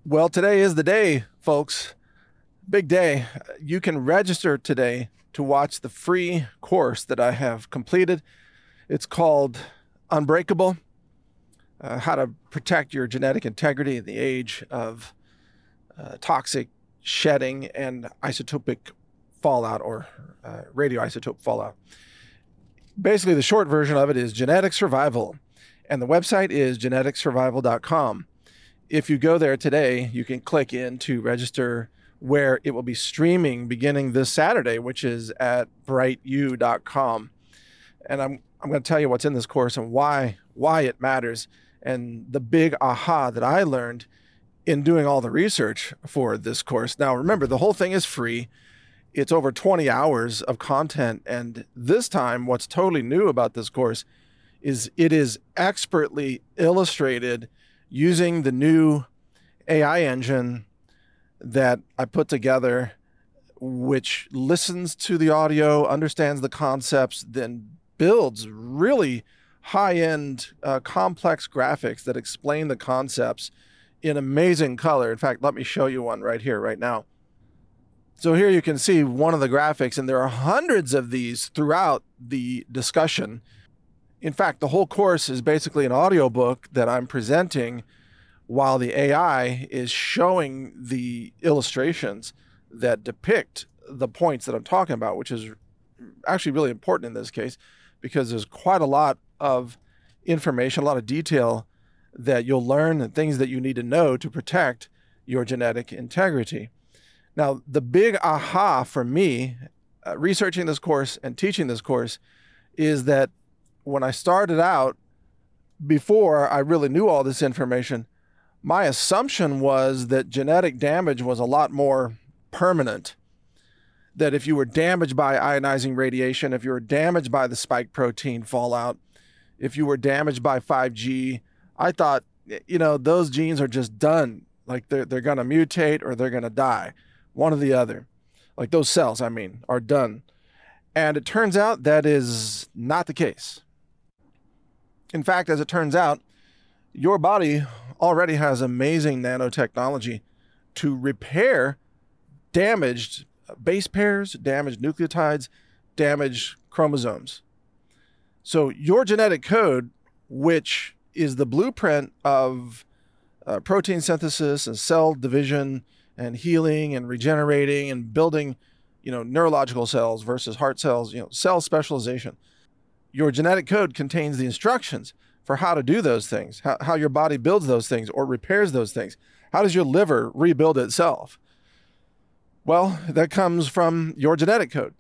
Well, today is the day, folks. Big day. You can register today to watch the free course that I have completed. It's called Unbreakable, How to Protect Your Genetic Integrity in the Age of Toxic Shedding and Isotopic Fallout or Radioisotope Fallout. Basically, the short version of it is genetic survival, and the website is geneticsurvival.com. If you go there today, you can click in to register where it will be streaming beginning this Saturday, which is at brightu.com. And I'm going to tell you what's in this course and why it matters. And the big aha that I learned in doing all the research for this course. Now, remember, the whole thing is free. It's over 20 hours of content. And this time, what's totally new about this course is it is expertly illustrated using the new AI engine that I put together, which listens to the audio, understands the concepts, then builds really high-end, complex graphics that explain the concepts in amazing color. In fact, let me show you one right here, right now. So here you can see one of the graphics, and there are hundreds of these throughout the discussion. In fact, the whole course is basically an audiobook that I'm presenting while the AI is showing the illustrations that depict the points that I'm talking about, which is actually really important in this case because there's quite a lot of information, a lot of detail that you'll learn and things that you need to know to protect your genetic integrity. Now, the big aha for me, researching this course and teaching this course, is that when I started out, before I really knew all this information, my assumption was that genetic damage was a lot more permanent. That if you were damaged by ionizing radiation, if you were damaged by the spike protein fallout, if you were damaged by 5G, I thought, those genes are just done. Like they're going to mutate or they're going to die. One or the other. Like those cells, are done. And it turns out that is not the case. In fact, as it turns out, your body already has amazing nanotechnology to repair damaged base pairs, damaged nucleotides, damaged chromosomes. So your genetic code, which is the blueprint of protein synthesis and cell division and healing and regenerating and building, neurological cells versus heart cells, cell specialization. Your genetic code contains the instructions for how to do those things, how your body builds those things or repairs those things. How does your liver rebuild itself? Well, that comes from your genetic code.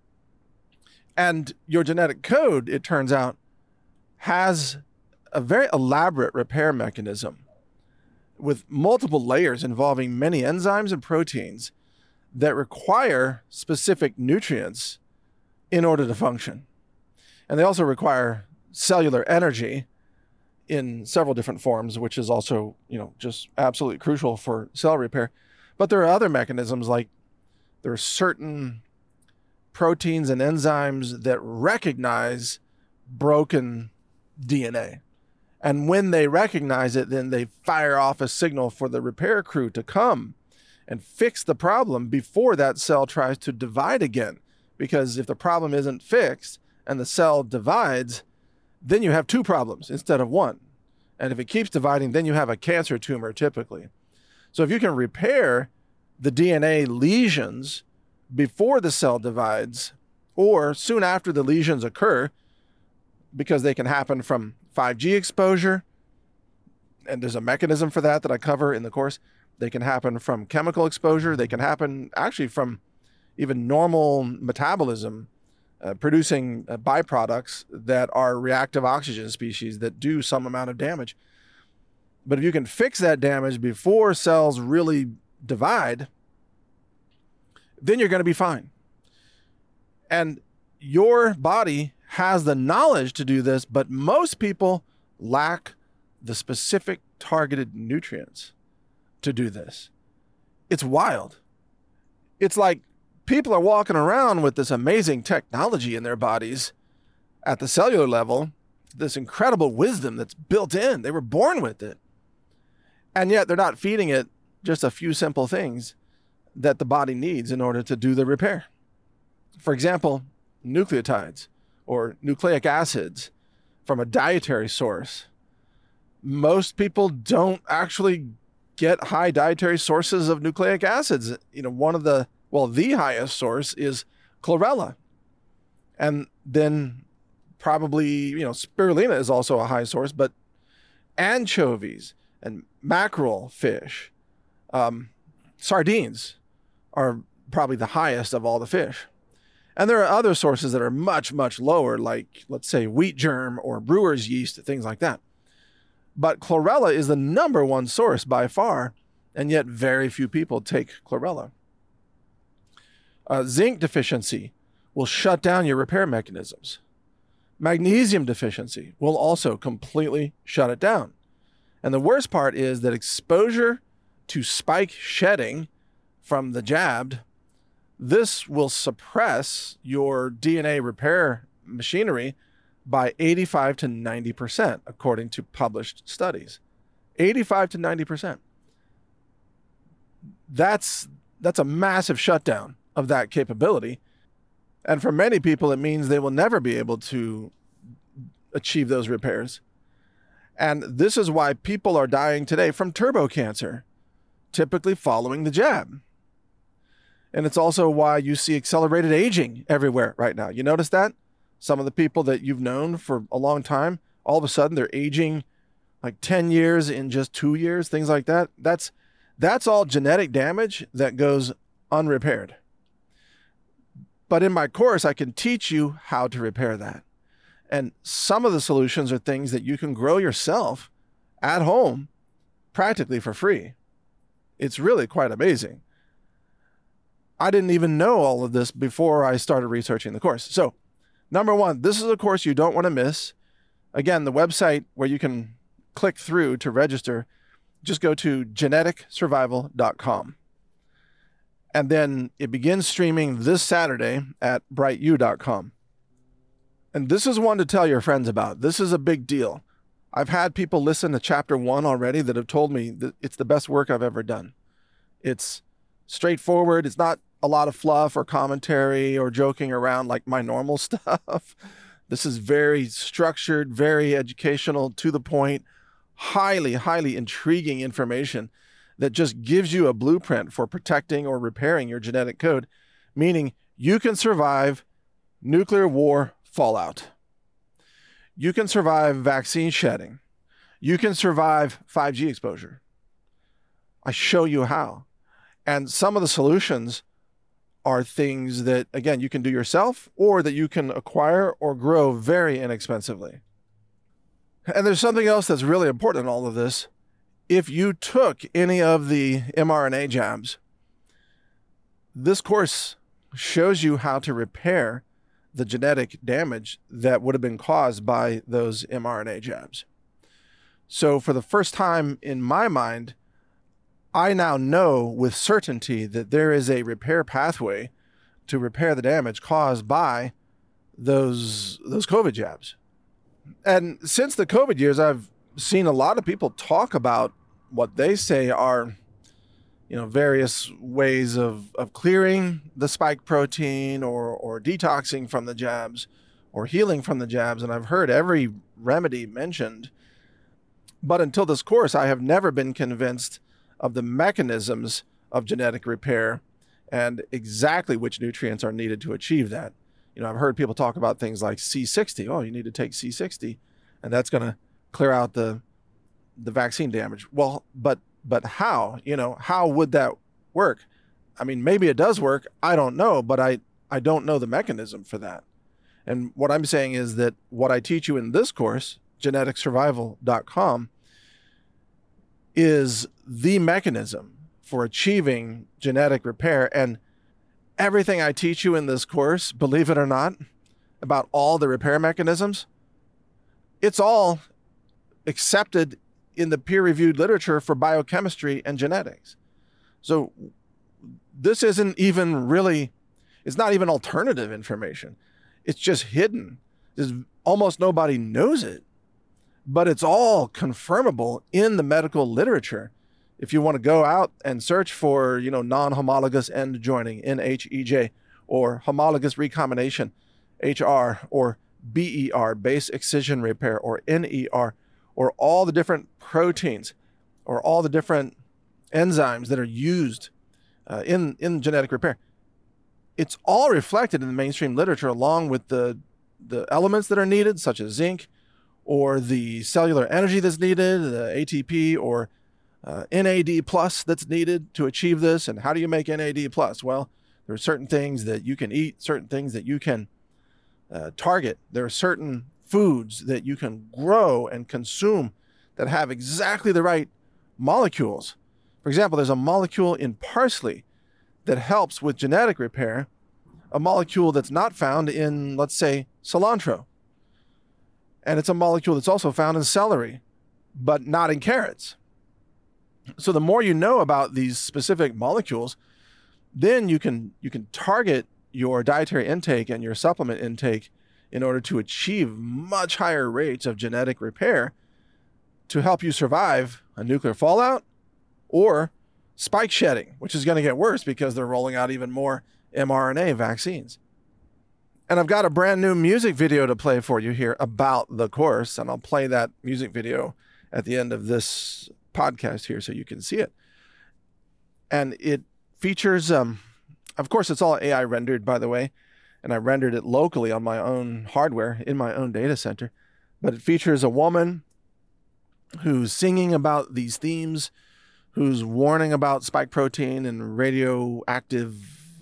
And your genetic code, it turns out, has a very elaborate repair mechanism with multiple layers involving many enzymes and proteins that require specific nutrients in order to function. And they also require cellular energy in several different forms, which is also, just absolutely crucial for cell repair. But there are other mechanisms, like there are certain proteins and enzymes that recognize broken DNA. And when they recognize it, then they fire off a signal for the repair crew to come and fix the problem before that cell tries to divide again. Because if the problem isn't fixed, and the cell divides, then you have two problems instead of one. And if it keeps dividing, then you have a cancer tumor typically. So if you can repair the DNA lesions before the cell divides or soon after the lesions occur, because they can happen from 5G exposure, and there's a mechanism for that I cover in the course. They can happen from chemical exposure. They can happen actually from even normal metabolism, producing byproducts that are reactive oxygen species that do some amount of damage. But if you can fix that damage before cells really divide, then you're going to be fine. And your body has the knowledge to do this, but most people lack the specific targeted nutrients to do this. It's wild. It's like people are walking around with this amazing technology in their bodies at the cellular level, this incredible wisdom that's built in. They were born with it. And yet they're not feeding it just a few simple things that the body needs in order to do the repair. For example, nucleotides or nucleic acids from a dietary source. Most people don't actually get high dietary sources of nucleic acids. The highest source is chlorella. And then probably, spirulina is also a high source, but anchovies and mackerel fish, sardines are probably the highest of all the fish. And there are other sources that are much, much lower, like, let's say, wheat germ or brewer's yeast, things like that. But chlorella is the number one source by far, and yet very few people take chlorella. Zinc deficiency will shut down your repair mechanisms. Magnesium deficiency will also completely shut it down. And the worst part is that exposure to spike shedding from the jabbed, this will suppress your DNA repair machinery by 85 to 90%, according to published studies. 85 to 90%. That's a massive shutdown of that capability. And for many people, it means they will never be able to achieve those repairs. And this is why people are dying today from turbo cancer, typically following the jab. And it's also why you see accelerated aging everywhere right now. You notice that? Some of the people that you've known for a long time, all of a sudden they're aging like 10 years in just 2 years, things like that. That's all genetic damage that goes unrepaired. But in my course, I can teach you how to repair that. And some of the solutions are things that you can grow yourself at home practically for free. It's really quite amazing. I didn't even know all of this before I started researching the course. So, number one, this is a course you don't want to miss. Again, the website where you can click through to register, just go to geneticsurvival.com. And then it begins streaming this Saturday at brightu.com. And this is one to tell your friends about. This is a big deal. I've had people listen to chapter 1 already that have told me that it's the best work I've ever done. It's straightforward. It's not a lot of fluff or commentary or joking around like my normal stuff. This is very structured, very educational, to the point, highly, highly intriguing information that just gives you a blueprint for protecting or repairing your genetic code, meaning you can survive nuclear war fallout. You can survive vaccine shedding. You can survive 5G exposure. I show you how. And some of the solutions are things that, again, you can do yourself or that you can acquire or grow very inexpensively. And there's something else that's really important in all of this. If you took any of the mRNA jabs, this course shows you how to repair the genetic damage that would have been caused by those mRNA jabs. So for the first time in my mind, I now know with certainty that there is a repair pathway to repair the damage caused by those COVID jabs. And since the COVID years, I've seen a lot of people talk about what they say are, various ways of clearing the spike protein or detoxing from the jabs or healing from the jabs. And I've heard every remedy mentioned. But until this course, I have never been convinced of the mechanisms of genetic repair and exactly which nutrients are needed to achieve that. I've heard people talk about things like C60. Oh, you need to take C60, and that's going to clear out the vaccine damage. Well, but how? How would that work? I mean, maybe it does work. I don't know, but I don't know the mechanism for that. And what I'm saying is that what I teach you in this course, geneticsurvival.com, is the mechanism for achieving genetic repair. And everything I teach you in this course, believe it or not, about all the repair mechanisms, it's all accepted in the peer-reviewed literature for biochemistry and genetics. So this isn't even really, it's not even alternative information. It's just hidden. Almost nobody knows it, but it's all confirmable in the medical literature. If you want to go out and search for, non-homologous end joining, NHEJ, or homologous recombination, HR, or BER, base excision repair, or NER, or all the different proteins, or all the different enzymes that are used in genetic repair, it's all reflected in the mainstream literature, along with the elements that are needed, such as zinc, or the cellular energy that's needed, the ATP or NAD plus that's needed to achieve this. And how do you make NAD plus? Well, there are certain things that you can eat, certain things that you can target. There are certain foods that you can grow and consume that have exactly the right molecules. For example, there's a molecule in parsley that helps with genetic repair, a molecule that's not found in, let's say, cilantro. And it's a molecule that's also found in celery, but not in carrots. So the more you know about these specific molecules, then you can target your dietary intake and your supplement intake in order to achieve much higher rates of genetic repair to help you survive a nuclear fallout or spike shedding, which is going to get worse because they're rolling out even more mRNA vaccines. And I've got a brand new music video to play for you here about the course, and I'll play that music video at the end of this podcast here so you can see it. And it features, of course, it's all AI rendered, by the way, and I rendered it locally on my own hardware in my own data center. But it features a woman who's singing about these themes, who's warning about spike protein and radioactive,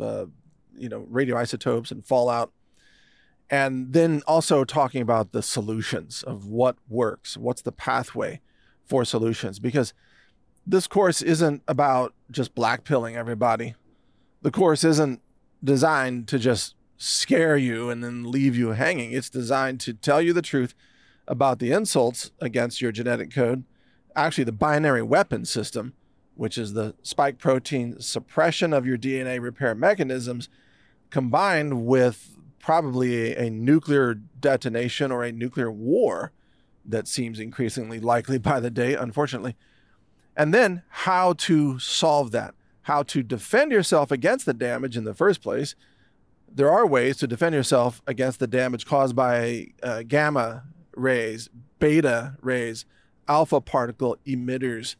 radioisotopes and fallout. And then also talking about the solutions of what works, what's the pathway for solutions. Because this course isn't about just blackpilling everybody. The course isn't designed to just scare you and then leave you hanging. It's designed to tell you the truth about the insults against your genetic code, actually the binary weapon system, which is the spike protein suppression of your DNA repair mechanisms, combined with probably a nuclear detonation or a nuclear war that seems increasingly likely by the day, unfortunately. And then how to solve that, how to defend yourself against the damage in the first place. There are ways to defend yourself against the damage caused by gamma rays, beta rays, alpha particle emitters,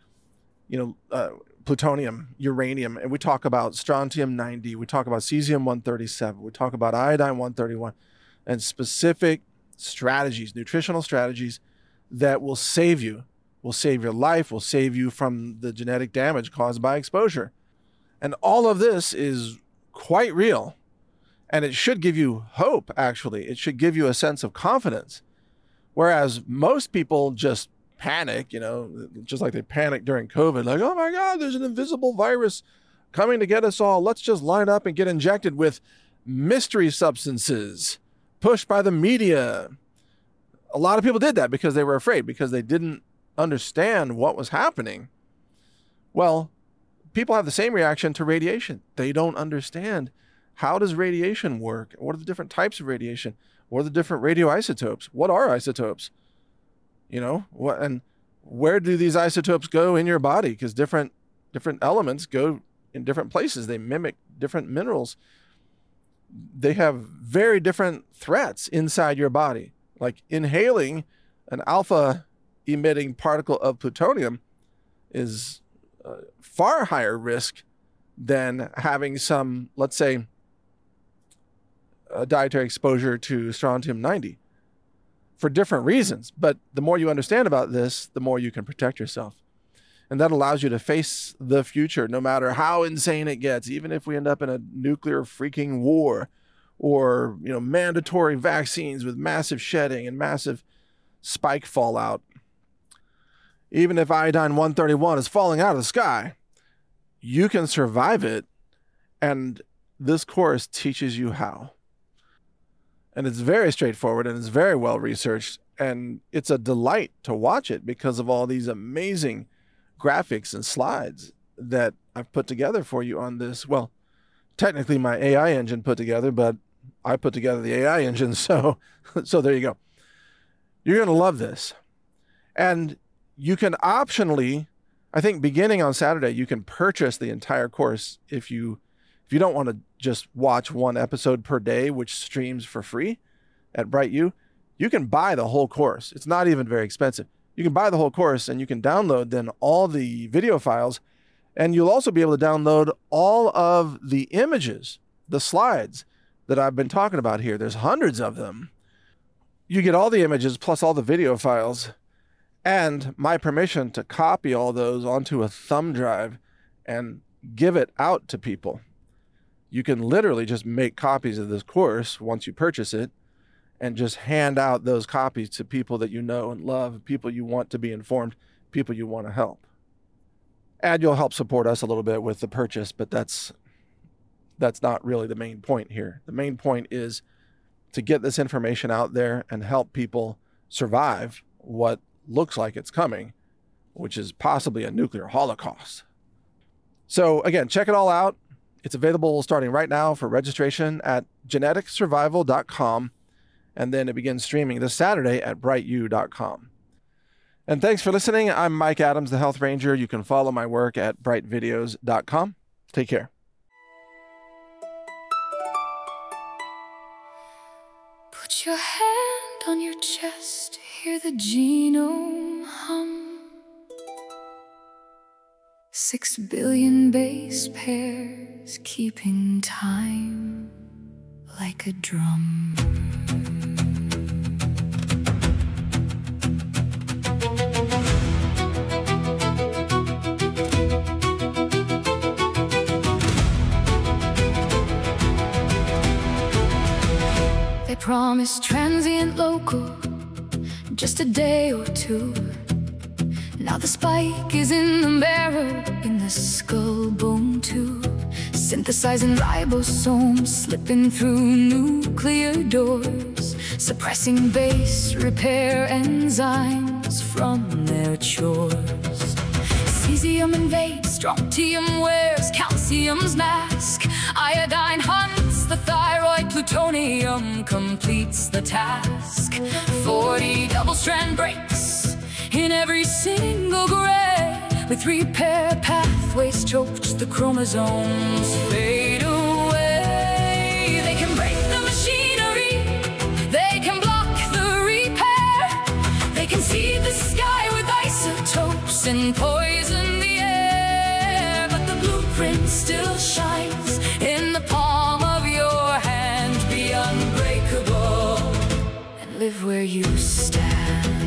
plutonium, uranium, and we talk about strontium-90, we talk about cesium-137, we talk about iodine-131, and specific strategies, nutritional strategies that will save you, will save your life, will save you from the genetic damage caused by exposure. And all of this is quite real. And it should give you hope, actually. It should give you a sense of confidence. Whereas most people just panic, just like they panicked during COVID, like, oh my God, there's an invisible virus coming to get us all. Let's just line up and get injected with mystery substances pushed by the media. A lot of people did that because they were afraid, because they didn't understand what was happening. Well, people have the same reaction to radiation. They don't understand, how does radiation work? What are the different types of radiation? What are the different radioisotopes? What are isotopes? And where do these isotopes go in your body? Because different elements go in different places. They mimic different minerals. They have very different threats inside your body. Like inhaling an alpha emitting particle of plutonium is far higher risk than having some, let's say, dietary exposure to strontium-90 for different reasons. But the more you understand about this, the more you can protect yourself. And that allows you to face the future, no matter how insane it gets, even if we end up in a nuclear freaking war or, mandatory vaccines with massive shedding and massive spike fallout. Even if iodine-131 is falling out of the sky, you can survive it. And this course teaches you how. And it's very straightforward and it's very well researched. And it's a delight to watch it because of all these amazing graphics and slides that I've put together for you on this. Well, technically my AI engine put together, but I put together the AI engine. So there you go. You're going to love this. And you can optionally I think beginning on Saturday, you can purchase the entire course if you don't want to just watch one episode per day, which streams for free at BrightU. You can buy the whole course. It's not even very expensive. You can buy the whole course and you can download then all the video files, and you'll also be able to download all of the images, the slides that I've been talking about here. There's hundreds of them. You get all the images plus all the video files and my permission to copy all those onto a thumb drive and give it out to people. You can literally just make copies of this course once you purchase it and just hand out those copies to people that you know and love, people you want to be informed, people you want to help. And you'll help support us a little bit with the purchase, but that's not really the main point here. The main point is to get this information out there and help people survive what looks like it's coming, which is possibly a nuclear holocaust. So again, check it all out. It's available starting right now for registration at geneticsurvival.com, and then it begins streaming this Saturday at brightu.com. And thanks for listening. I'm Mike Adams, the Health Ranger. You can follow my work at brightvideos.com. Take care. Put your hand on your chest, hear the genome hum. 6 billion base pairs keeping time like a drum. They promise transient local, just a day or two. Now the spike is in the marrow, in the skull bone too. Synthesizing ribosomes, slipping through nuclear doors, suppressing base repair enzymes from their chores. Cesium invades, strontium wears calcium's mask. Iodine hunts the thyroid, plutonium completes the task. 40 double-strand breaks in every single gray, with repair pathways choked, the chromosomes fade away. They can break the machinery, they can block the repair, they can seed the sky with isotopes and poison the air. But the blueprint still shines in the palm of your hand. Be unbreakable and live where you stand.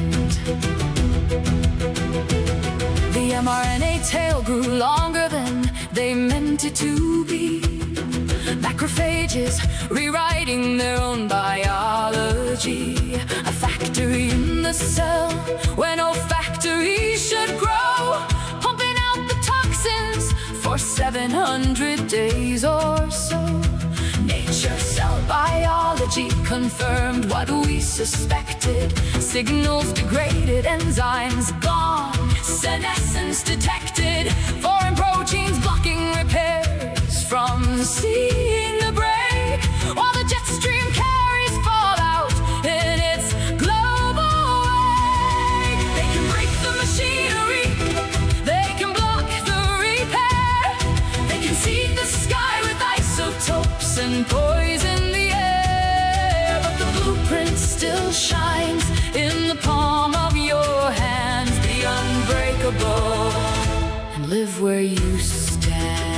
The mRNA tail grew longer than they meant it to be. Macrophages rewriting their own biology. A factory in the cell where no factory should grow, pumping out the toxins for 700 days or so. Nature cell biology confirmed what we suspected. Signals degraded, enzymes gone, senescence detected. Foreign proteins blocking repairs from seeing the break, while the jet stream carries fallout in its global wake. They can break the machinery, they can block the repair, they can seed the sky with isotopes and poison the air. But the blueprint still shines in the palm of your hands. Be unbreakable and live where you stand.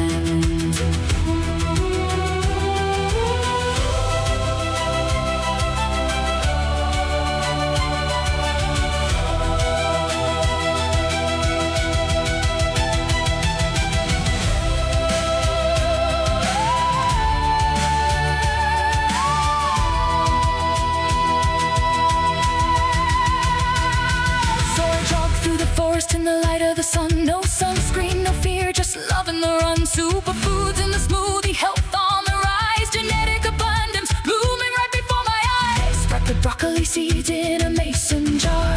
In the light of the sun, no sunscreen, no fear, just love in the run. Superfoods in the smoothie, health on the rise, genetic abundance blooming right before my eyes. Spread the broccoli seeds in a mason jar.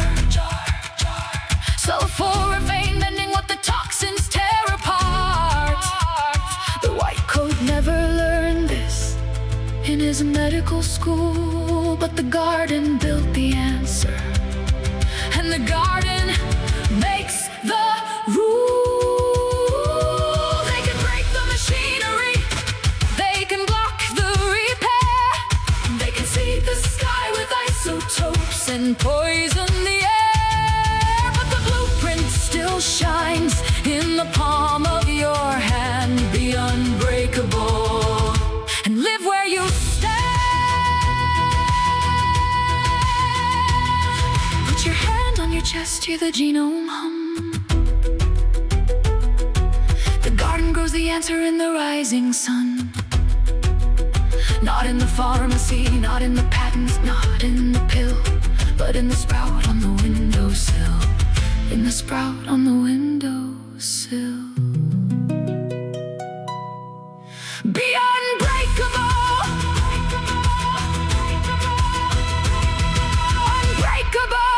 Sulforaphane bending what the toxins tear apart. The white coat never learned this in his medical school, but the garden built the answer, and the garden makes the shines in the palm of your hand. Be unbreakable and live where you stand. Put your hand on your chest, hear the genome hum. The garden grows the answer in the rising sun. Not in the pharmacy, not in the patents, not in the pill, but in the sprout on the windowsill. In the sprout on the windowsill. Be unbreakable. Unbreakable.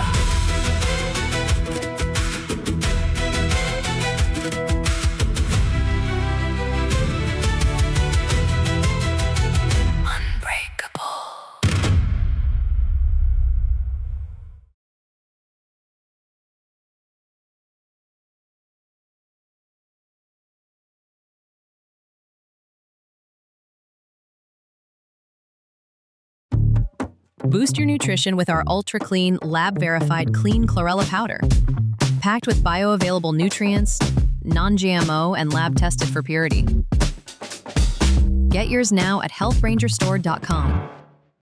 Boost your nutrition with our ultra-clean, lab-verified clean chlorella powder. Packed with bioavailable nutrients, non-GMO, and lab-tested for purity. Get yours now at healthrangerstore.com.